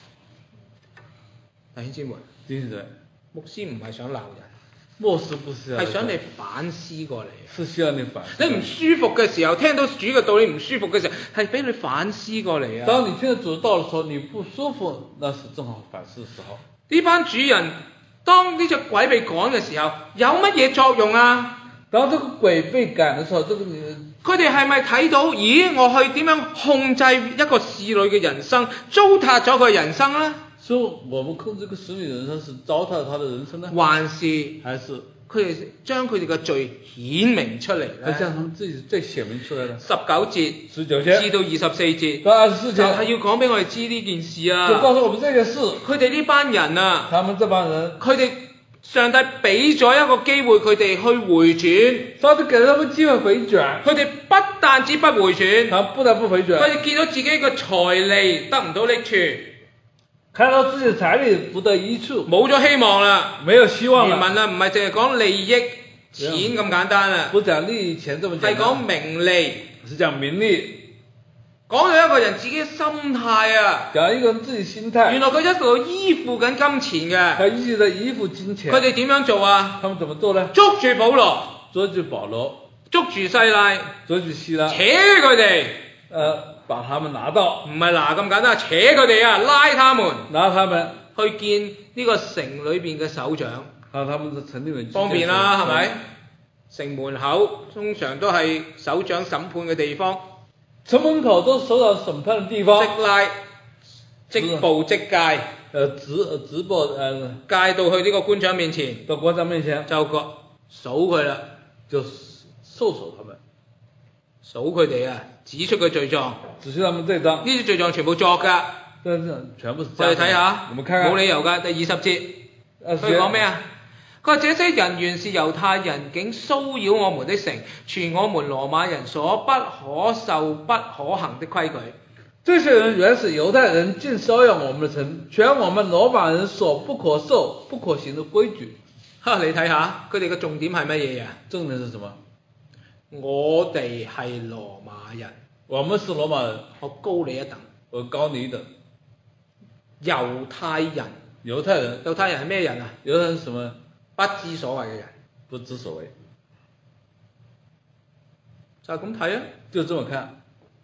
弟兄姊妹， 牧師唔係想鬧人， 牧師不是係想你反思過嚟， 是需要你反思。 你唔舒服嘅時候，聽到主嘅道理唔舒服嘅時候，係俾你反思過嚟啊。 當你聽到主道嘅時候，你不舒服，那是正好反思嘅時候。 呢班主人當呢隻鬼被趕嘅時候，有乜嘢作用啊？ 當這個鬼被趕嘅時候， 佢哋係咪睇到？咦，我去點樣控制一個侍女嘅人生，糟蹋咗佢嘅人生呢？ 所以我們控制一個侍女人生是糟蹋他的人生呢？ 還是佢哋將佢哋嘅罪顯明出嚟咧？ 係將他們自己罪顯明出嚟咧 ？19節至到 24節， 到24節就係要講俾我哋知呢件事啊！ 就告訴我們這件事。 佢哋呢班人啊， 他們這班人， 佢哋上帝俾咗一個機會佢哋去回轉， 上帝給了他們機會回轉， 佢哋不但止不回轉， 他們不但不回轉， 佢哋見到自己嘅財利得唔到益處， 看到自己的財力不得益處， 冇咗希望啦， 沒有希望了。 原文啊唔係淨係講利益錢咁簡單啊， 不講利益錢這麼簡單， 係講名利， 是講名利。 講到一個人自己嘅心態啊， 講一個人自己心態， 原來佢一路依附緊金錢嘅， 佢一直在依附金錢。 佢哋點樣做啊？ 他們怎麼做呢？ 捉住保羅， 捉住保羅， 捉住西拉， 捉住希拉， 扯佢哋， 把他們拿到， 唔係拿咁簡單，扯佢哋啊，拉他們， 拿他們去見呢個城裏邊嘅首長， 他們的城裏面方便啦，係咪？城門口通常都係首長審判嘅地方。 城門口都是首長審判的地方， 即拉、即報、即戒， 直報戒到去呢個官長面前， 到官長面前就數佢啦， 就搜索他們， 數佢哋啊，指出佢罪狀， 指出他們罪狀， 呢啲罪狀全部作㗎， 全部是我哋睇下， 我們看看冇理由㗎。第20節，佢講咩啊？佢話這些人原是猶太人，竟騷擾我們的城，傳我們羅馬人所不可受不可行的規矩。 這些人原是猶太人，竟騷擾我們的城，傳我們羅馬人所不可受不可行的規矩。 你睇下，佢哋嘅重點係乜嘢啊？ 重點是什麼？ 我哋係羅馬人， 我們是羅馬人， 我高你一等， 我高你一等。 猶太人係咩人啊？ 猶太人是什麼？ 不知所謂嘅人， 不知所謂， 就係咁睇啊！ 就這麼看。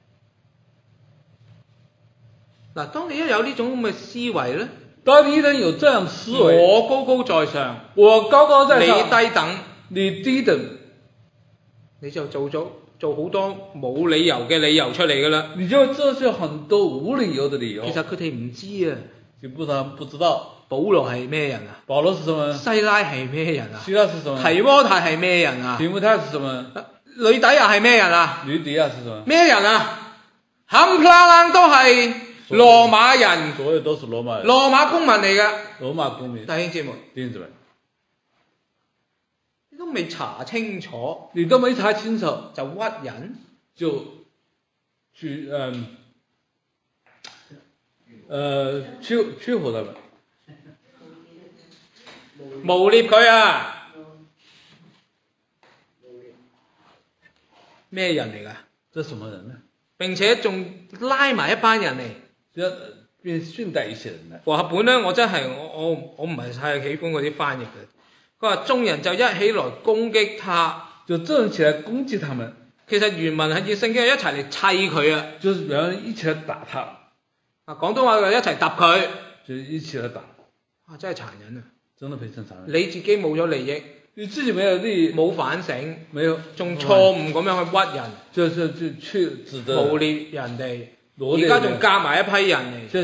嗱，當你一有呢種咁嘅思維咧， 當你一旦有這樣的思維， 我高高在上， 我高高在上， 你低等， 你低等， 你就做好多冇理由嘅理由出嚟㗎啦。 你就做出很多無理由的理由。 其實佢哋唔知啊， 不知道。 保羅係咩人啊？ 保羅是什麼？ 西拉係咩人啊？ 希拉是什麼？ 提摩太係咩人啊？ 提摩太是什麼？ 呂底亞係咩人啊？ 呂底亞是什麼？ 咩人啊？冚唪唥都係羅馬人， 所有都是羅馬人， 羅馬公民嚟㗎。 羅馬公民。 弟兄姊妹，你都未查清楚， 你都沒查清楚就屈人， 就去屈服他們。 誣衊佢啊！咩人嚟㗎？ 這什麼人呢？ 並且仲拉埋一班人嚟， 便順帶一些人嚟。 和合本咧，我真係我唔係太喜歡嗰啲翻譯嘅。佢話眾人就一起來攻擊他， 就眾人起來攻擊他們。 其實原文係要聖經一齊嚟砌佢啊， 就是兩人一起來打他。 啊，廣東話就一齊揼佢， 就一起來打。 啊，真係殘忍啊！ 真的非常殘忍。 你自己冇咗利益， 你自己沒有利益， 冇反省， 沒有， 仲錯誤咁樣去屈人， 就去指責、 誣衊人哋， 而家仲夾埋一批人嚟，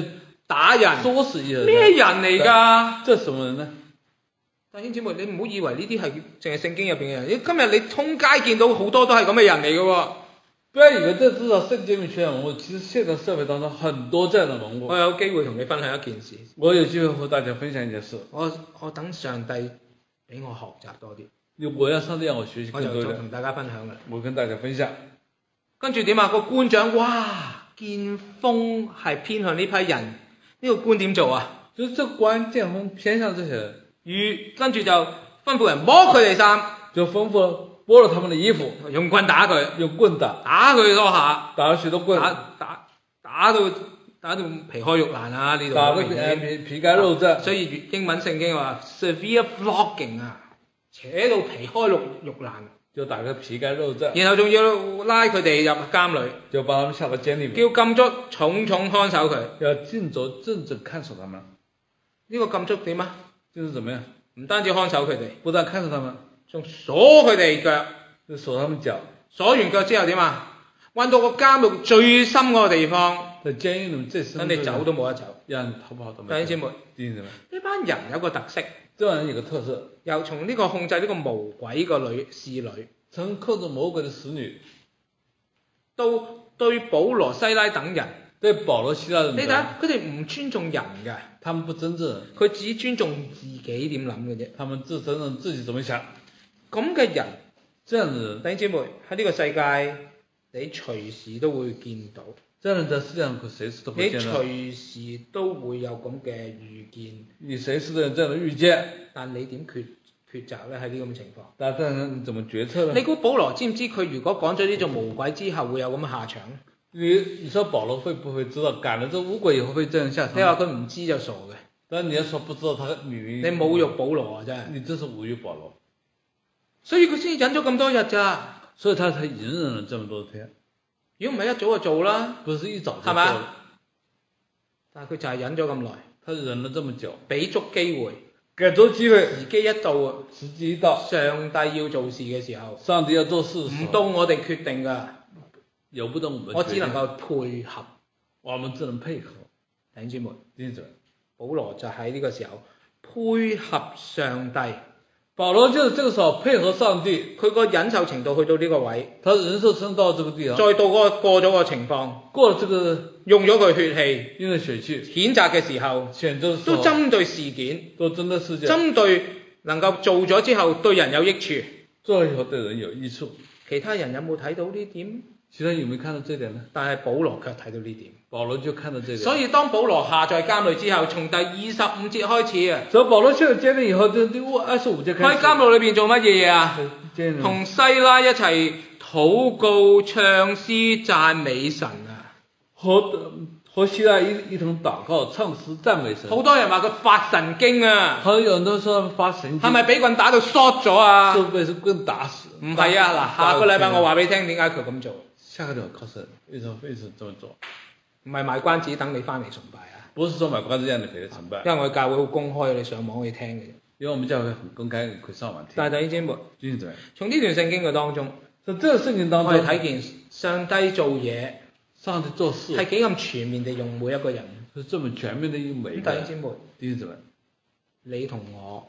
打人， 作死一人。 咩人嚟㗎？ 這什麼人呢？ 弟兄姊妹，你唔好以為呢啲係淨係聖經入邊嘅人，今日你通街見到好多都係咁嘅人嚟嘅喎。 不要以為這至少聖經裏全人物，其實現在社會當中很多這樣的人物。 我有機會同你分享一件事。 我有機會和大家分享一件事。 我等上帝俾我學習多啲。 我要上帝讓我學習我更多的。 就同大家分享嘅。 我跟大家分享。 跟住點啊？個官長，哇！見風係偏向呢批人，呢個官點做啊？ 就是這官見風偏向這些人。 跟住就吩咐人摸佢哋衫， 就吩咐了剝了他們的衣服， 用棍打佢， 用棍打佢多下， 打了許多棍， 打到皮開肉爛啊！呢度打到皮乾肉綻。 所以英文聖經話 severe flogging 啊，扯到皮開肉爛。 就打個皮乾肉綻。 然後仲要拉佢哋入監裏， 就把他們下到監裏面。 叫禁足重重看守佢， 要禁足陣陣看守他們。 呢個禁足點啊？ 就是怎麼樣？ 唔單止看守佢哋， 不但看守他們， 仲鎖佢哋腳， 就鎖他們腳。 鎖完腳之後點啊？運到個監獄最深嗰個地方， 在監獄裏面最深， 等你走都冇得走， 讓你逃跑都冇。 弟兄姊妹，呢班人有個特色， 這班人有個特色， 又從呢個控制呢個魔鬼個侍女， 從控制魔鬼的使女， 到對保羅西拉等人， 對保羅西拉等人， 你睇下佢哋唔尊重人嘅， 他們不尊重人， 佢只尊重自己點諗嘅啫， 他們只尊重自己怎麼想。 咁嘅人， 這樣的人， 弟兄姊妹喺呢個世界，你隨時都會見到。 這樣的世界上，隨時都會見到。 你隨時都會有咁嘅預見。 你隨時都有這樣的預見。 但你點抉擇咧？喺呢咁嘅情況。 但係你怎麼決策呢？ 你估保羅知唔知佢如果趕咗呢隻魔鬼之後會有咁嘅下場？ 你說保羅會不會知道趕了這魔鬼以後會這樣下場？ 你話佢唔知就傻嘅。 但你要說不知道你侮辱保羅啊！真係。 你真是侮辱保羅。 所以佢先忍咗咁多日咋？ 所以他才隱忍了這麼多天。 如果唔係一早就做啦。 不是一早就做。 係咪？但係佢就係忍咗咁耐。 他忍了這麼久。 俾足機會。 給足機會。 時機一到啊！ 時機一到。 上帝要做事嘅時候。 上帝要做事嘅時候。 唔到我哋決定㗎。 由不得我們決定。 我只能夠配合。 我們只能配合。 弟兄姊妹。 弟兄。 保羅就喺呢個時候配合上帝。 保羅就是這個時候配合上帝， 佢個忍受程度去到呢個位， 他忍受程度到這個地方， 再到過咗個情況， 過了這個用咗佢血氣， 用咗血氣， 譴責嘅時候，都針對事件， 都針對事件， 針對能夠做咗之後對人有益處， 做了以後對人有益處。 其他人有冇睇到呢點？ 其他人有沒有看到這點呢？ 但係保羅卻睇到呢點。 保羅就看到這點。 所以當保羅下在監裏之後，從第25節開始啊。 所以保羅下在監裏以後，就第25節開始。 喺監獄裏邊做乜嘢啊？同西拉一齊禱告、唱詩、讚美神啊！ 和西拉一同禱告、唱詩、讚美神。 好多人話佢發神經啊！ 好有人都說他發神經。 係咪俾棍打到 short 咗啊？ 是被棍打死。 唔係啊！嗱，下個禮拜我話俾你聽點解佢咁做。 下個禮拜考試為什麼這麼做？ 唔係賣關子等你翻嚟崇拜啊！ 不是說買關子讓你回嚟崇拜。 因為我哋教會好公開，你上網可以聽嘅。 因為我們教會很公開，你可以上網聽。 但係弟兄姊妹， 對。 從呢段聖經嘅當中， 從這個聖經當中， 我哋睇見上帝做嘢， 上帝做事係幾咁全面地用每一個人。 是這麼全面地用每一個人。 弟兄姊妹， 弟兄姊妹， 你同我，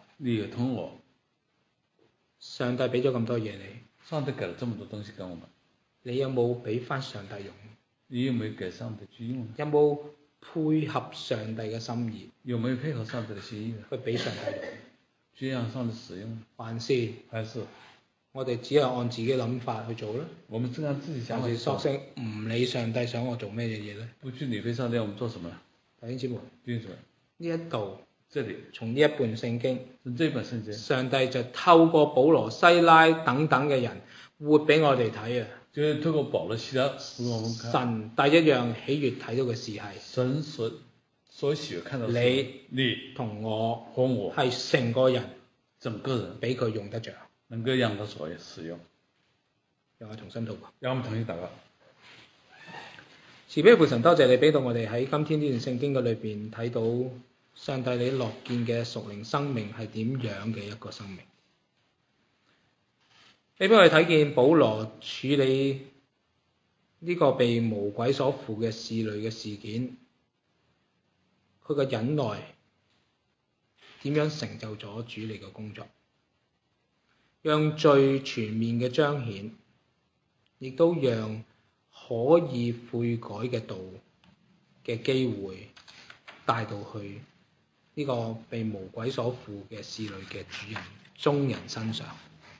上帝俾咗咁多嘢你， 上帝給了這麼多東西給我們， 你有冇俾翻上帝用？ 你有沒有給上帝去用？ 有冇配合上帝嘅心意？ 有沒有配合上帝的心意？ 去俾上帝用， 去讓上帝使用？ 還是我哋只係按自己諗法去做咧？ 我們只按自己想法去做。 索性唔理上帝想我做咩嘢咧？ 不去理會上帝，我們做什麼？ 弟兄姊妹，呢一度， 這裡從呢一本聖經， 這本聖經， 上帝就透過保羅、西拉等等嘅人活俾我哋睇啊！ 就是透過保羅、西拉使我們看。 神第一樣喜悅睇到嘅事係神所喜悅看到的你同我係成個人，俾佢用得着， 能夠讓他所使用。 讓我重新禱告。 讓我們重新禱告。 慈悲父神，多謝你俾到我哋喺今天呢段聖經嘅裏邊睇到上帝你樂見嘅屬靈生命係點樣嘅一個生命。你俾我哋睇見保羅處理呢個被魔鬼所附嘅侍女嘅事件， 佢嘅忍耐點樣成就咗主你嘅工作，讓最全面嘅彰顯，亦都讓可以悔改嘅道嘅機會帶到去呢個被魔鬼所附嘅侍女嘅主人眾人身上。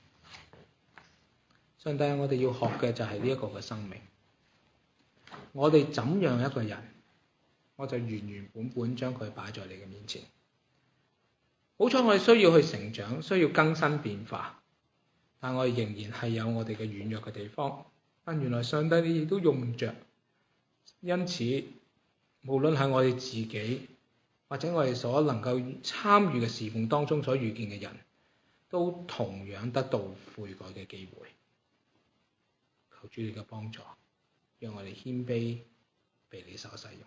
上帝，我哋要學嘅就係呢一個嘅生命。我哋怎樣一個人，我就原原本本將佢擺在你嘅面前。好彩我哋需要去成長，需要更新變化，但我哋仍然係有我哋嘅軟弱嘅地方。但原來上帝你亦都用着，因此無論係我哋自己，或者我哋所能夠參與嘅侍奉當中所遇見嘅人，都同樣得到悔改嘅機會。求主你嘅幫助，讓我哋謙卑被你所使用。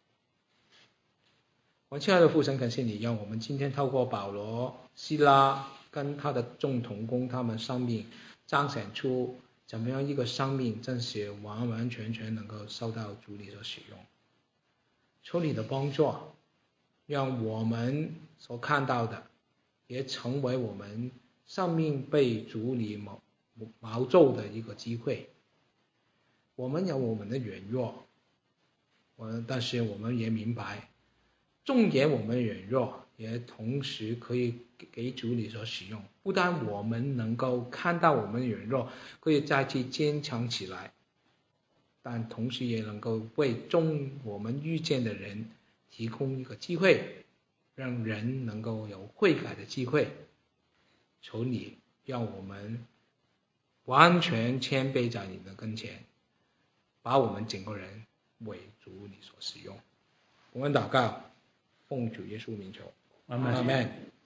我親愛的父神感謝你，讓我們今天透過保羅、希拉跟他的眾同工，他們生命彰顯出怎麼樣一個生命真是完完全全能夠受到主你所使用。求你的幫助，讓我們所看到的也成為我們生命被主你造就的一個機會。我們有我們的軟弱，但是我們也明白，縱然我們軟弱，也同時可以給主你所使用。不但我們能夠看到我們軟弱，可以再次堅強起來，但同時也能夠為我們遇見的人提供一個機會，讓人能夠有悔改的機會。求你讓我們完全謙卑在你的跟前，把我們整個人為主你所使用。我們禱告，奉主耶穌名求，阿們。